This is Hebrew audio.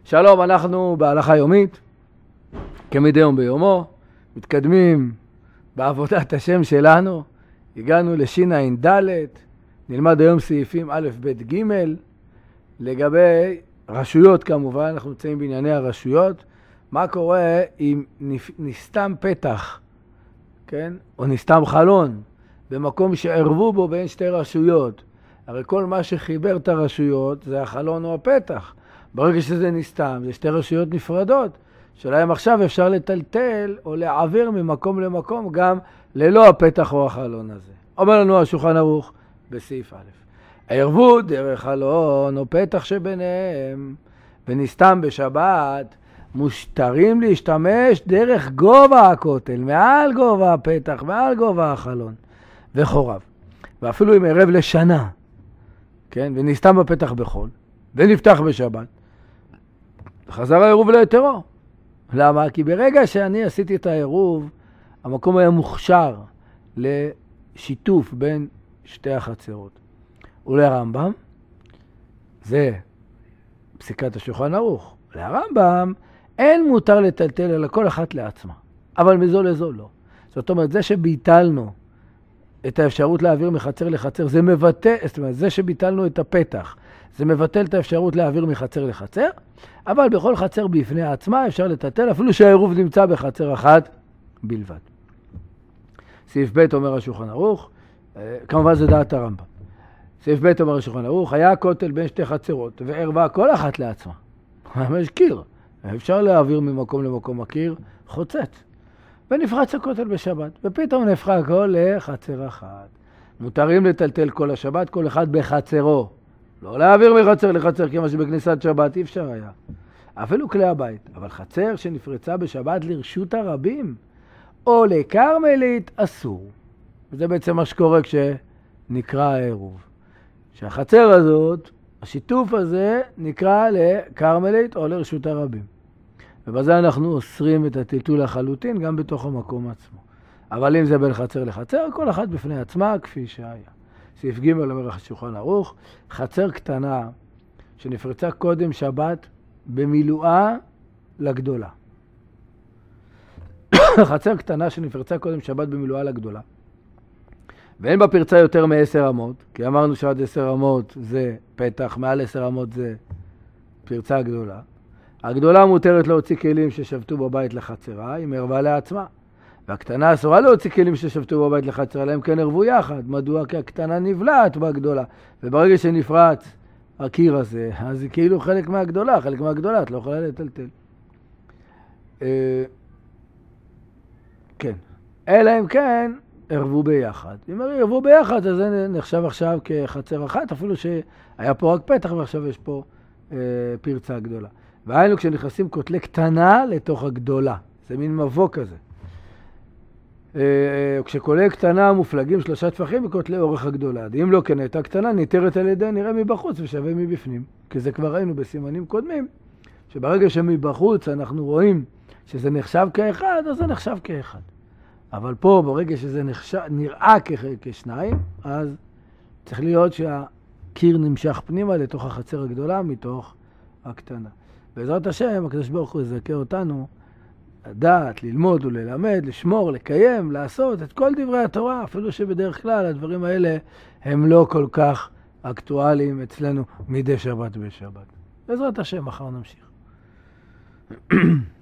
שלום, אנחנו בהלכה יומית, כמדי יום ביומו, מתקדמים בעבודת השם שלנו, הגענו לש"ע"ד, נלמד היום סעיפים א', ב', ג', לגבי רשויות כמובן, אנחנו נמצאים בענייני הרשויות, מה קורה אם נסתם פתח, כן? או נסתם חלון, במקום שערבו בו בין שתי רשויות. הרי כל מה שחיבר את הרשויות זה החלון או הפתח. ברגע שזה נסתם, זה שתי רשויות נפרדות, שלהם עכשיו אפשר לטלטל או להעביר ממקום למקום גם ללא הפתח או החלון הזה. אומר לנו השולחן ערוך בסעיף א', הערבו דרך חלון או פתח שביניהם ונסתם בשבת, מושתרים להשתמש דרך גובה הכותל, מעל גובה הפתח, מעל גובה החלון וחוריו. ואפילו אם ערב לשנה, כן, ונסתם בפתח בחול, ונפתח בשבת, חזר העירוב ליתרו. למה? כי ברגע שאני עשיתי את העירוב, המקום היה מוכשר לשיתוף בין שתי החצרות. ולרמב"ם, זה פסיקת השולחן ערוך, לרמב"ם אין מותר לטלטל אלא כל אחת לעצמה, אבל מזו לזו לא. זאת אומרת, זה שביטלנו את האפשרות להעביר מחצר לחצר, זה מבטא, זאת אומרת, זה שביטלנו את הפתח, זה מבטל את האפשרות להעביר מחצר לחצר, אבל בכל חצר בפני עצמה אפשר לטלטל, אפילו שהעירוב נמצא בחצר אחת בלבד. סעיף ב' אומר השולחן ערוך, כמובן זה דעת הרמב"ם. סעיף ב' אומר השולחן ערוך, היה הכותל בין שתי חצרות, וערבה כל אחת לעצמה. יש קיר, אפשר להעביר ממקום למקום הקיר, חוצץ. ונפרץ הכותל בשבת, ופתאום נהפך הכל לחצר אחת. מותרים לטלטל כל השבת, כל אחד בחצרו. לא להעביר מחצר לחצר, כמו שבכניסת שבת אי אפשר היה. אפילו כלי הבית. אבל חצר שנפרצה בשבת לרשות הרבים, או לקרמלית, אסור. וזה בעצם מה שקורה כשנקרא העירוב. שהחצר הזאת, השיתוף הזה, נקרא לקרמלית או לרשות הרבים. ובזה אנחנו אוסרים את הטלטול לחלוטין גם בתוך המקום עצמו. אבל אם זה בין חצר לחצר, כל אחת בפני עצמה כפי שהיה. סעיף ג' אומר השולחן ערוך, חצר קטנה שנפרצה קודם שבת במילואה לגדולה. חצר קטנה שנפרצה קודם שבת במילואה לגדולה. ואין בה פרצה יותר מ10 אמות, כי אמרנו שעד 10 אמות זה פתח, מעל 10 אמות זה פרצה גדולה. הגדולה מותרת להוציא כלים ששבתו בבית לחצרה, היא ערבה לעצמה. והקטנה אסורה להוציא כלים ששבתו בבית לחצרה, להם כן ערבו יחד. מדוע? כי הקטנה נבלעת בגדולה. וברגע שנפרץ הקיר הזה, אז היא כאילו חלק מהגדולה, את לא יכולה לטלטל. כן. אלא אם כן, ערבו ביחד. אם ערבו ביחד, אז זה נחשב עכשיו כחצר אחת, אפילו שהיה פה רק פתח ועכשיו יש פה פרצה גדולה. והיינו כשנכנסים כותלי קטנה לתוך הגדולה. זה מין מבוא כזה. כשכותלי קטנה מופלגים 3 טפחים בכותלי אורך הגדולה. אם לא כן הייתה קטנה, ניתרת על ידי נראה מבחוץ ושווה מבפנים. כי זה כבר ראינו בסימנים קודמים, שברגע שמבחוץ אנחנו רואים שזה נחשב כאחד, אז זה נחשב כאחד. אבל פה ברגע שזה נראה כשניים, אז צריך להיות שהקיר נמשך פנימה לתוך החצר הגדולה מתוך הקטנה. בעזרת השם, הקדוש ברוך הוא יזכה אותנו לדעת, ללמוד וללמד, לשמור, לקיים, לעשות את כל דברי התורה, אפילו שבדרך כלל הדברים האלה הם לא כל כך אקטואליים אצלנו מדי שבת בשבת. בעזרת השם, מחר נמשיך.